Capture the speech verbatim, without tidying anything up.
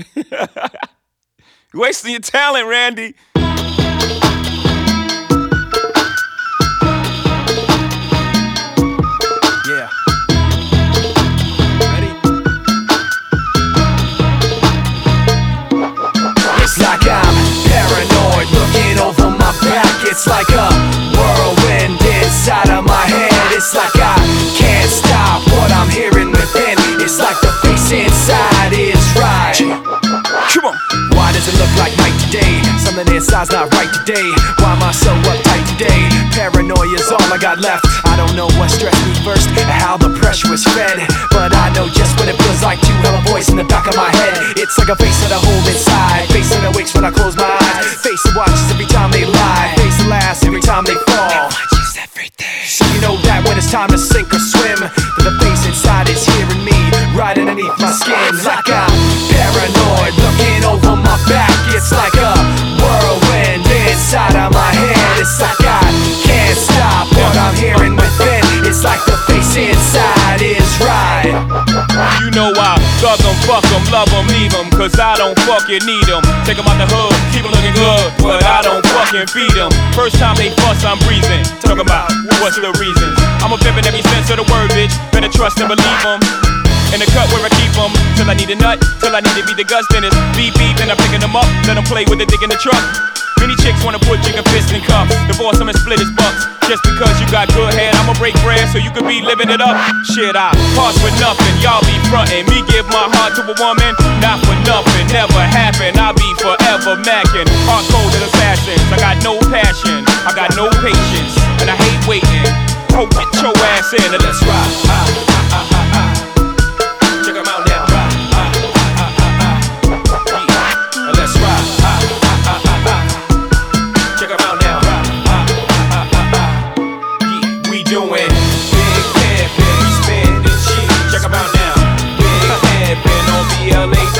You're wasting your talent, Randy. Yeah. Ready? It's like I'm paranoid, looking over my back. It's like a whirlwind inside of my head. It's like I can't stop what I'm hearing within. It's like the face inside is right. Come on. Why does it look like night today? Something inside's not right today. Why am I so uptight today? Paranoia's all I got left. I don't know what stressed me first, or how the pressure was fed, but I know just what it feels like to have a voice in the back of my head. It's like a face that I hold inside, face that awakes when I close my eyes, face that watches every time they lie, face that laughs every time they fall. So you know that when it's time to sink or swim, that the face inside is hearing me right underneath my skin. Like I'm paranoid, looking over my back. It's like a whirlwind inside of my head. It's like I can't stop what I'm hearing within. It's like the face inside is right. You know I thug them, fuck them, love them, leave them, cause I don't fucking need them. Take them out the hood, keep them looking good, but I don't fucking feed them. First time they bust, I'm breathing. Talking about what's the reasons. I'm a pimp in every sense of the word, bitch. Better trust and believe them. In the cut where I keep them, till I need a nut, till I need to be the Gus Dennis. Beep beep, then I'm picking them up, let them play with the dick in the truck. Many chicks wanna put chicken fists in cuffs, divorce them and split his bucks. Just because you got good head, I'ma break bread so you could be living it up. Shit, I pass with nothing, y'all be frontin'. Me give my heart to a woman, not for nothing, never happen. I'll be forever mackin', hard cold as assassins. I got no passion, I got no patience, and I hate waiting. Oh, get your ass in and let's ride. Ah, ah, ah, ah, ah. Check 'em out now. Ah, ah, ah, ah, ah, ah. Yeah. And let's ride. Ah, ah, ah, ah, ah. Check 'em out now. Ah, ah, ah, ah, ah, ah. Yeah. We doing big pimpin', we spendin' cheese. Check 'em out now. Big pimpin' on B L A